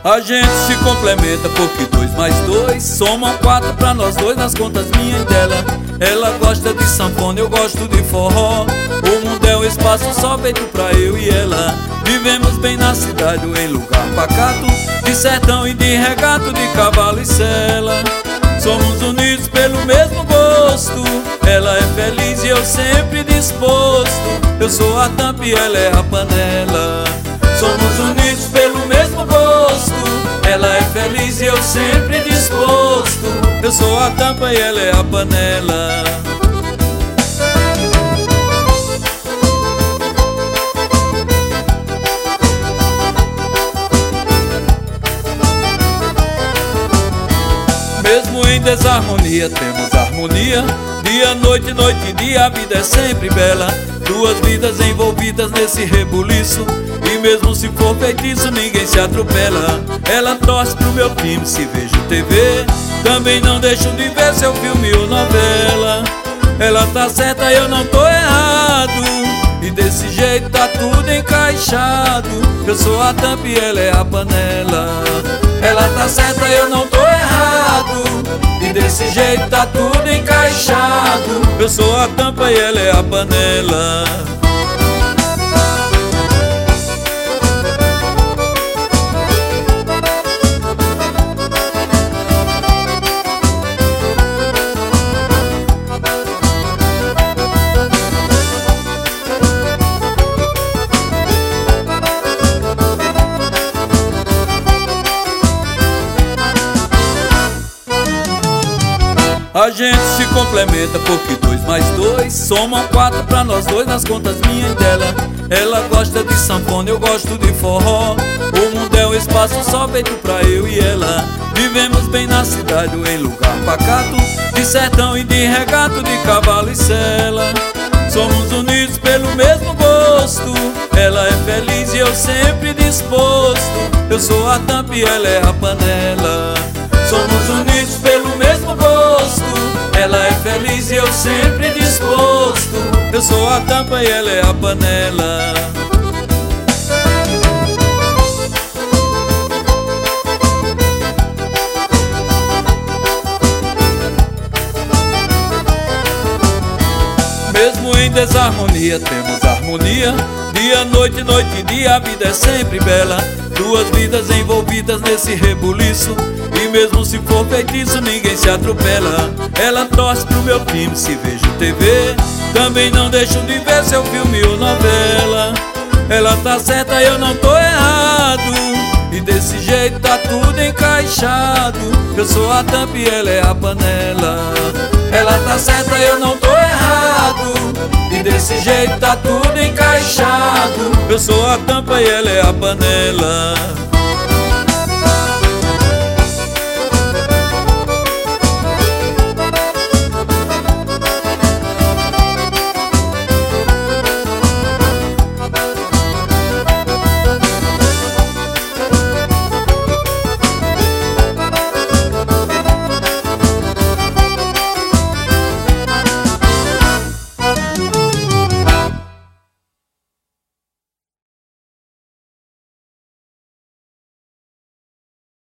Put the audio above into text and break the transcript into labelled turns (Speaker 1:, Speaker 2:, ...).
Speaker 1: A gente se complementa porque 2 mais 2 somam 4 pra nós dois nas contas minha e dela. Ela gosta de sanfona, eu gosto de forró. O mundo é um espaço só feito pra eu e ela. Vivemos bem na cidade ou em lugar pacato, de sertão e de regato, de cavalo e sela. Somos unidos pelo mesmo gosto. Ela é feliz e eu sempre disposto. Eu sou a tampa e ela é a panela. Somos unidos pelo mesmo gosto. Ela é feliz e eu sempre disposto. Eu sou a tampa e ela é a panela. Mesmo em desarmonia temos harmonia. Dia, noite, noite e dia, a vida é sempre bela. 2 vidas envolvidas nesse rebuliço. E mesmo se for feitiço, ninguém se atropela. Ela torce pro meu time se vejo TV. Também não deixo de ver seu filme ou novela. Ela tá certa e eu não tô errado. E desse jeito tá tudo encaixado. Eu sou a tampa e ela é a panela. Ela tá certa e eu não tô errado. E desse jeito tá tudo encaixado. Eu sou a tampa e ela é a panela. A gente se complementa porque 2 mais 2 somam 4 pra nós dois nas contas minha e dela. Ela gosta de sanfona, eu gosto de forró. O mundo é um espaço só feito pra eu e ela. Vivemos bem na cidade ou em lugar pacato, de sertão e de regato, de cavalo e sela. Somos unidos pelo mesmo gosto. Ela é feliz e eu sempre disposto. Eu sou a tampa e ela é a panela. Somos unidos pelo mesmo gosto. Ela é feliz e eu sempre disposto. Eu sou a tampa e ela é a panela. Mesmo em desarmonia temos harmonia. Dia, noite, noite e dia, a vida é sempre bela. 2 vidas envolvidas nesse rebuliço. E mesmo se for feitiço, ninguém se atropela. Ela torce pro meu time se vejo TV. Também não deixo de ver seu filme ou novela. Ela tá certa e eu não tô errado. E desse jeito tá tudo encaixado. Eu sou a tampa e ela é a panela. Ela tá certa e eu não tô errado. E desse jeito tá tudo encaixado. Eu sou a tampa e ela é a panela.